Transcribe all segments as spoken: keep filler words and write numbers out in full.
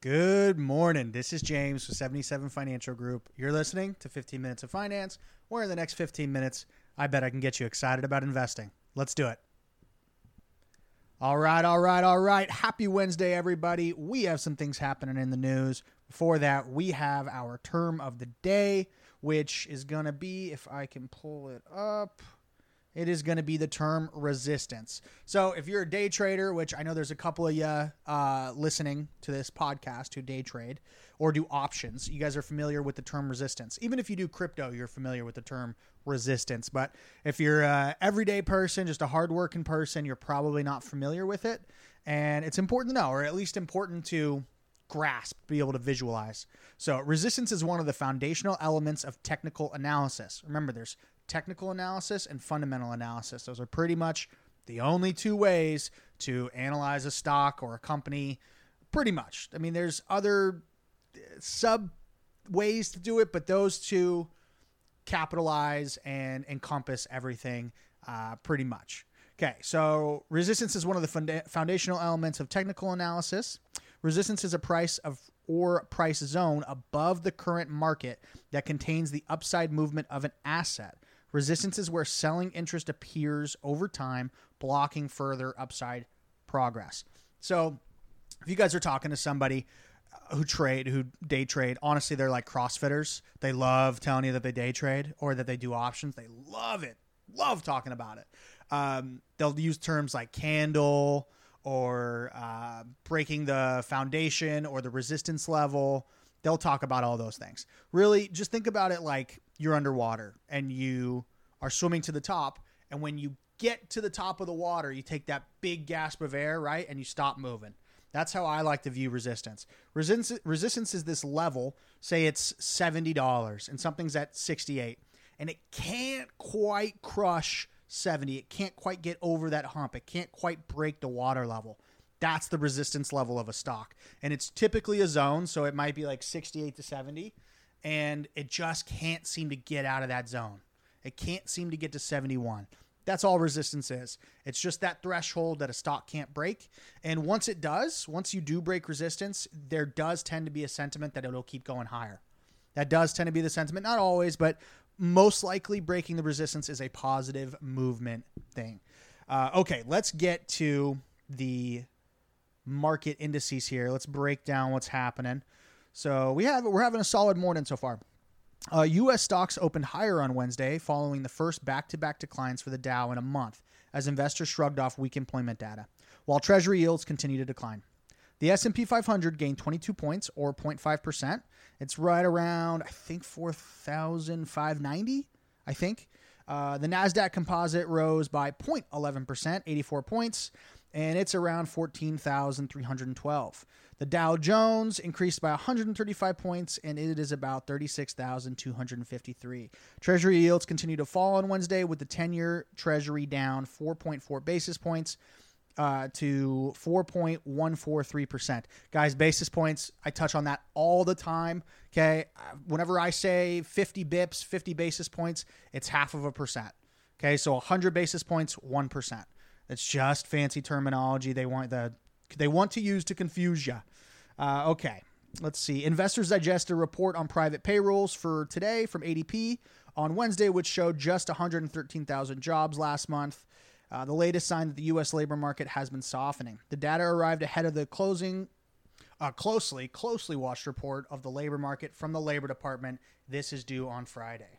Good morning. This is James with seventy-seven Financial Group. You're listening to fifteen Minutes of Finance, where in the next fifteen minutes, I bet I can get you excited about investing. Let's do it. All right, all right, all right. Happy Wednesday, everybody. We have some things happening in the news. Before that, we have our term of the day, which is going to be, if I can pull it up, it is going to be the term resistance. So if you're a day trader, which I know there's a couple of you uh, listening to this podcast who day trade or do options, you guys are familiar with the term resistance. Even if you do crypto, you're familiar with the term resistance. But if you're an everyday person, just a hardworking person, you're probably not familiar with it. And it's important to know, or at least important to grasp, be able to visualize. So resistance is one of the foundational elements of technical analysis. Remember, there's technical analysis and fundamental analysis. Those are pretty much the only two ways to analyze a stock or a company, pretty much. I mean, there's other sub ways to do it, but those two capitalize and encompass everything uh, pretty much. Okay, so resistance is one of the funda- foundational elements of technical analysis. Resistance is a price of or price zone above the current market that contains the upside movement of an asset. Resistance is where selling interest appears over time, blocking further upside progress. So if you guys are talking to somebody who trade, who day trade, honestly, they're like CrossFitters. They love telling you that they day trade or that they do options. They love it. Love talking about it. Um, they'll use terms like candle or uh, breaking the foundation or the resistance level. They'll talk about all those things. Really, just think about it like you're underwater and you are swimming to the top. And when you get to the top of the water, you take that big gasp of air, right? And you stop moving. That's how I like to view resistance. Resistance, resistance is this level, say it's seventy dollars and something's at sixty-eight, and it can't quite crush seventy. It can't quite get over that hump. It can't quite break the water level. That's the resistance level of a stock. And it's typically a zone, so it might be like sixty-eight to seventy, and it just can't seem to get out of that zone. It can't seem to get to seventy-one. That's all resistance is. It's just that threshold that a stock can't break. And once it does, once you do break resistance, there does tend to be a sentiment that it'll keep going higher. That does tend to be the sentiment. Not always, but most likely breaking the resistance is a positive movement thing. Uh, okay, let's get to the market indices here. Let's break down what's happening. So we have we're having a solid morning so far. Uh, U S stocks opened higher on Wednesday following the first back-to-back declines for the Dow in a month as investors shrugged off weak employment data, while Treasury yields continue to decline. The S and P five hundred gained twenty-two points or zero point five percent. It's right around, I think, four thousand five hundred ninety, I think. Uh, the NASDAQ composite rose by zero point one one percent, eighty-four points, and it's around fourteen thousand three hundred twelve. The Dow Jones increased by one hundred thirty-five points, and it is about thirty-six thousand two hundred fifty-three. Treasury yields continue to fall on Wednesday, with the ten-year Treasury down four point four basis points uh, to four point one four three percent. Guys, basis points, I touch on that all the time. Okay, whenever I say fifty bips, fifty basis points, it's half of a percent. Okay, so one hundred basis points, one percent. It's just fancy terminology they want the they want to use to confuse you. Uh, okay, let's see. Investors digest a report on private payrolls for today from A D P on Wednesday, which showed just one hundred thirteen thousand jobs last month. Uh, the latest sign that the U S labor market has been softening. The data arrived ahead of the closing, uh, closely, closely watched report of the labor market from the Labor Department. This is due on Friday.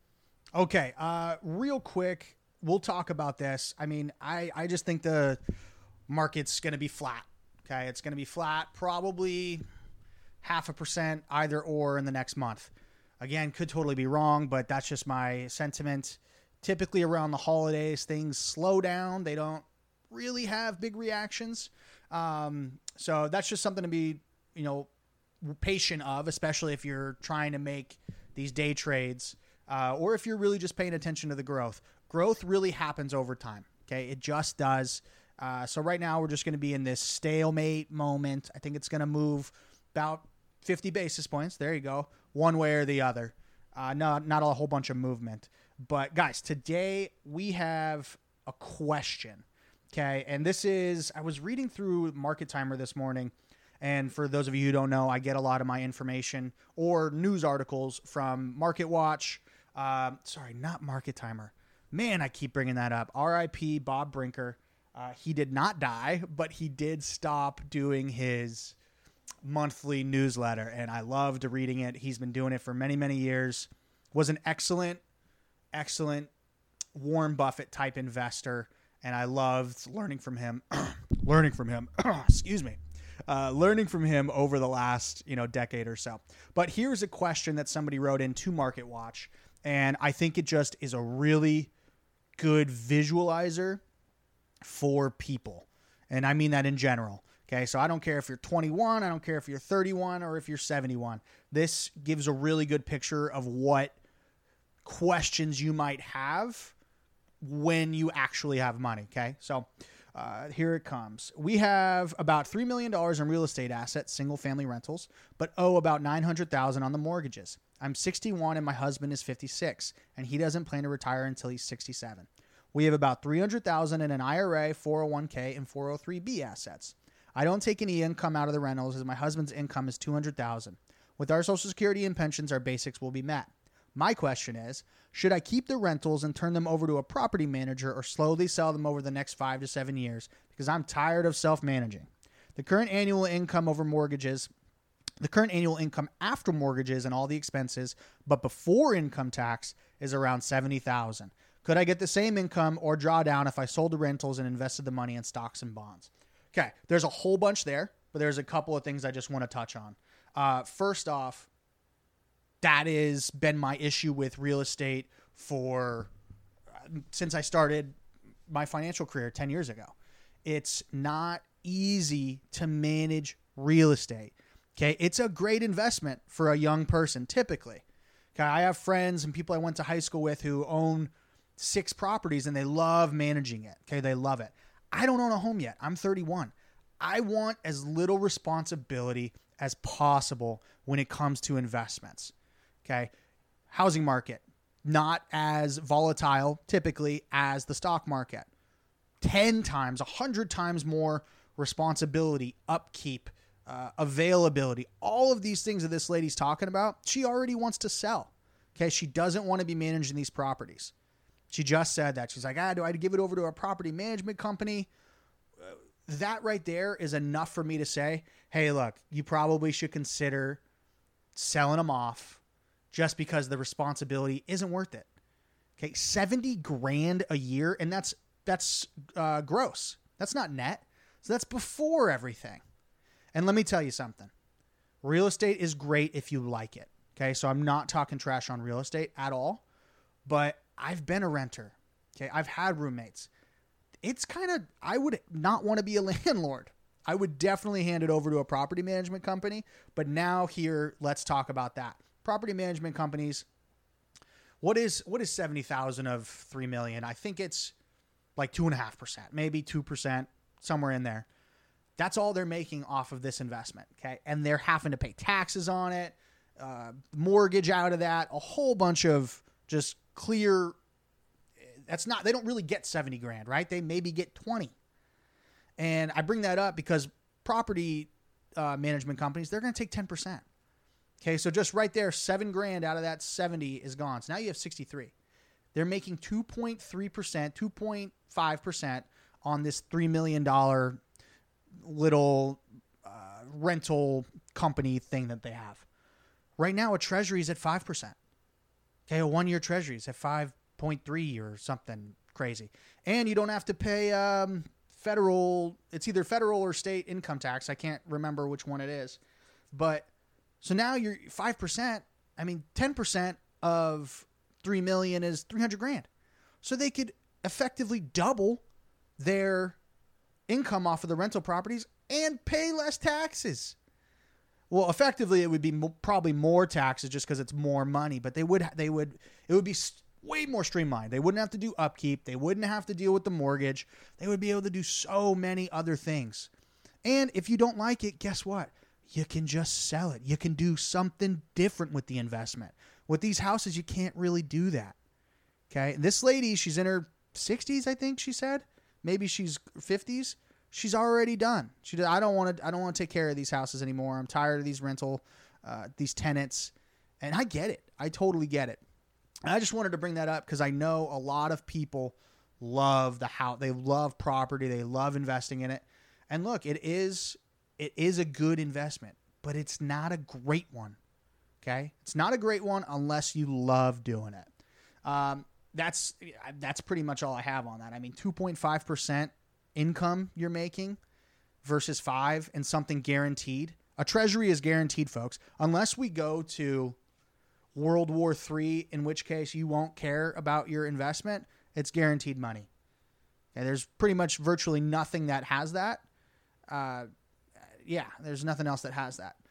Okay, uh, real quick, we'll talk about this. I mean, I, I just think the market's going to be flat. Okay, it's going to be flat, probably half a percent either or in the next month. Again, could totally be wrong, but that's just my sentiment. Typically around the holidays, things slow down. They don't really have big reactions. Um, so that's just something to be, you know, patient of, especially if you're trying to make these day trades uh, or if you're really just paying attention to the growth. Growth really happens over time. Okay, it just does. Uh, so right now we're just going to be in this stalemate moment. I think it's going to move about fifty basis points. There you go. One way or the other. Uh, not, not a whole bunch of movement. But guys, today we have a question. Okay. And this is, I was reading through Market Timer this morning And for those of you who don't know, I get a lot of my information or news articles from Market Watch. Uh, sorry, not Market Timer. Man, I keep bringing that up. R I P Bob Brinker. Uh, he did not die, but he did stop doing his monthly newsletter, and I loved reading it. He's been doing it for many, many years. Was an excellent, excellent Warren Buffett type investor, and I loved learning from him. learning from him. Excuse me. Uh, learning from him over the last, you know, decade or so. But here's a question that somebody wrote into Market Watch, and I think it just is a really good visualizer for people. And I mean that in general. Okay, so I don't care if you're twenty-one, I don't care if you're thirty-one, or if you're seventy-one. This gives a really good picture of what questions you might have when you actually have money. Okay, so Uh, here it comes. We have about three million dollars in real estate assets, single-family rentals, but owe about nine hundred thousand dollars on the mortgages. I'm sixty-one and my husband is fifty-six, and he doesn't plan to retire until he's sixty-seven. We have about three hundred thousand dollars in an I R A, four oh one k, and four oh three b assets. I don't take any income out of the rentals as my husband's income is two hundred thousand dollars. With our Social Security and pensions, our basics will be met. My question is, should I keep the rentals and turn them over to a property manager or slowly sell them over the next five to seven years because I'm tired of self-managing? The current annual income over mortgages, the current annual income after mortgages and all the expenses, but before income tax is around seventy thousand dollars. Could I get the same income or draw down if I sold the rentals and invested the money in stocks and bonds? Okay, there's a whole bunch there, but there's a couple of things I just want to touch on. Uh, first off, that has been my issue with real estate for uh, since I started my financial career ten years ago. It's not easy to manage real estate. Okay, it's a great investment for a young person, typically. Okay, I have friends and people I went to high school with who own six properties and they love managing it. Okay, they love it. I don't own a home yet. I'm thirty-one. I want as little responsibility as possible when it comes to investments. Okay. Housing market, not as volatile typically as the stock market. ten times, one hundred times more responsibility, upkeep, uh, availability, all of these things that this lady's talking about, she already wants to sell. Okay. She doesn't want to be managing these properties. She just said that. She's like, ah, do I give it over to a property management company? Uh, that right there is enough for me to say, hey, look, you probably should consider selling them off just because the responsibility isn't worth it. Okay, seventy grand a year, and that's that's uh, gross. That's not net. So that's before everything. And let me tell you something. Real estate is great if you like it. Okay, so I'm not talking trash on real estate at all, but I've been a renter. Okay, I've had roommates. It's kind of, I would not want to be a landlord. I would definitely hand it over to a property management company. But now here, let's talk about that. Property management companies, what is what is seventy thousand of three million? I think it's like two and a half percent, maybe two percent, somewhere in there. That's all they're making off of this investment. Okay. And they're having to pay taxes on it, uh, mortgage out of that, a whole bunch of just clear. That's not, they don't really get seventy grand, right? They maybe get twenty. And I bring that up because property uh, management companies, they're going to take ten percent. Okay, so just right there, seven grand out of that seventy is gone. So now you have sixty-three. They're making two point three percent, two point five percent on this three million dollars little uh, rental company thing that they have. Right now, a treasury is at five percent. Okay, a one-year treasury is at five point three or something crazy. And you don't have to pay um, federal, it's either federal or state income tax. I can't remember which one it is. But so now you're five percent. I mean, ten percent of three million is three hundred grand. So they could effectively double their income off of the rental properties and pay less taxes. Well, effectively, it would be mo- probably more taxes just because it's more money, but they would, they would, it would be st- way more streamlined. They wouldn't have to do upkeep. They wouldn't have to deal with the mortgage. They would be able to do so many other things. And if you don't like it, guess what? You can just sell it. You can do something different with the investment. With these houses, you can't really do that. Okay. This lady, she's in her sixties, I think she said. Maybe she's fifties. she's already done. She did, I don't want to I don't want to take care of these houses anymore. I'm tired of these rental uh, these tenants. And I get it. I totally get it. And I just wanted to bring that up because I know a lot of people love the house. They love property. They love investing in it. And look, it is it is a good investment, but it's not a great one. Okay? It's not a great one unless you love doing it. Um, that's that's pretty much all I have on that. I mean, two point five percent income you're making versus five and something guaranteed. A treasury is guaranteed, folks, unless we go to World War Three, in which case you won't care about your investment. It's guaranteed money. Okay, there's pretty much virtually nothing that has that. Uh, yeah, there's nothing else that has that.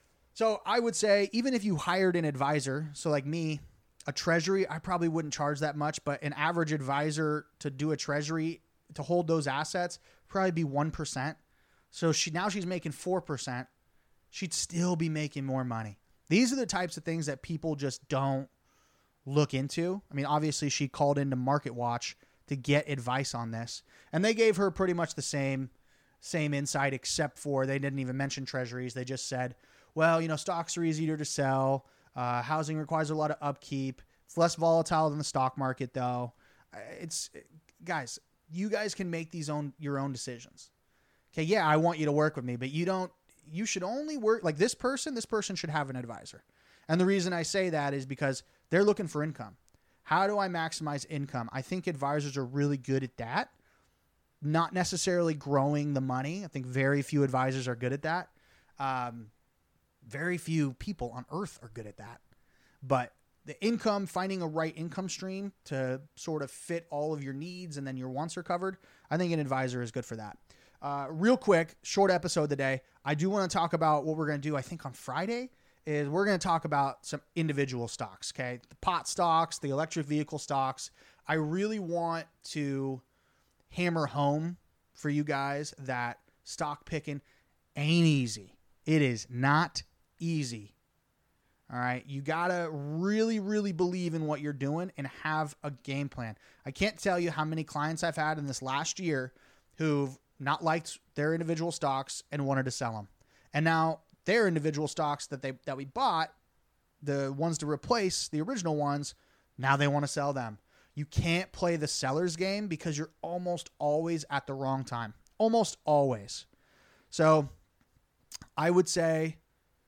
So I would say even if you hired an advisor, so like me, a treasury, I probably wouldn't charge that much, but an average advisor to do a treasury, to hold those assets, probably be one percent. So she now she's making four percent. She'd still be making more money. These are the types of things that people just don't look into. I mean, obviously she called into Market Watch to get advice on this, and they gave her pretty much the same same insight, except for they didn't even mention treasuries. They just said, well, you know, stocks are easier to sell. Uh, housing requires a lot of upkeep. It's less volatile than the stock market, though. It's guys, you guys can make these own your own decisions. Okay, yeah, I want you to work with me, but you don't. You should only work like this person. This person should have an advisor. And the reason I say that is because they're looking for income. How do I maximize income? I think advisors are really good at that. Not necessarily growing the money. I think very few advisors are good at that. Um, very few people on earth are good at that. But the income, finding a right income stream to sort of fit all of your needs and then your wants are covered, I think an advisor is good for that. Uh, real quick, short episode today. I do want to talk about what we're going to do, I think on Friday, is we're going to talk about some individual stocks, okay? The pot stocks, the electric vehicle stocks. I really want to hammer home for you guys that stock picking ain't easy. It is not easy. All right. You got to really, really believe in what you're doing and have a game plan. I can't tell you how many clients I've had in this last year who've not liked their individual stocks and wanted to sell them. And now their individual stocks that they that we bought, the ones to replace the original ones, now they want to sell them. You can't play the seller's game because you're almost always at the wrong time. Almost always. So I would say,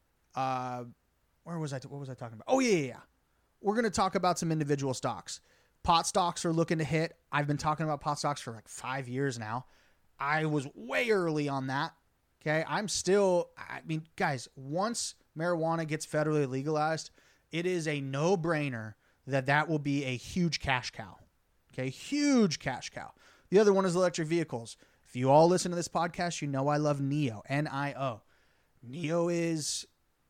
uh, where was I? What was I talking about? Oh, yeah, yeah, yeah. We're going to talk about some individual stocks. Pot stocks are looking to hit. I've been talking about pot stocks for like five years now. I was way early on that. Okay. I'm still, I mean, guys, once marijuana gets federally legalized, it is a no brainer that that will be a huge cash cow. Okay. Huge cash cow. The other one is electric vehicles. If you all listen to this podcast, you know, I love N I O, N I O. N I O is,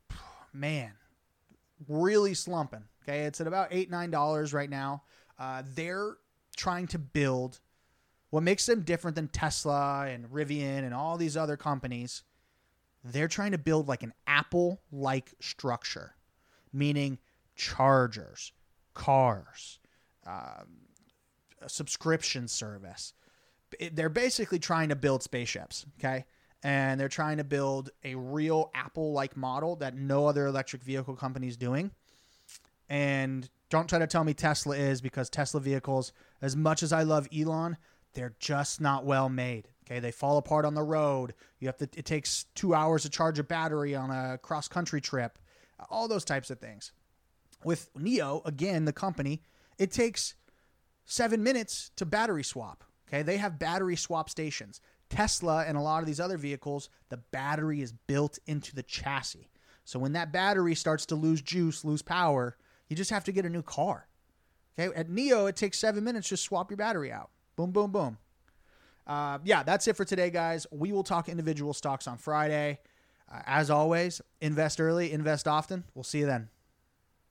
man, really slumping. Okay. It's at about eight, nine dollars right now. Uh, they're trying to build. What makes them different than Tesla and Rivian and all these other companies, they're trying to build like an Apple-like structure, meaning chargers, cars, um, a subscription service. It, they're basically trying to build spaceships, okay? And they're trying to build a real Apple-like model that no other electric vehicle company is doing. And don't try to tell me Tesla is, because Tesla vehicles, as much as I love Elon, they're just not well made. Okay. They fall apart on the road. You have to, it takes two hours to charge a battery on a cross country trip, all those types of things. With N I O, again, the company, it takes seven minutes to battery swap. Okay. They have battery swap stations. Tesla and a lot of these other vehicles, the battery is built into the chassis. So when that battery starts to lose juice, lose power, you just have to get a new car. Okay. At N I O, it takes seven minutes to swap your battery out. Boom, boom, boom. Uh, yeah, that's it for today, guys. We will talk individual stocks on Friday. Uh, as always, invest early, invest often. We'll see you then.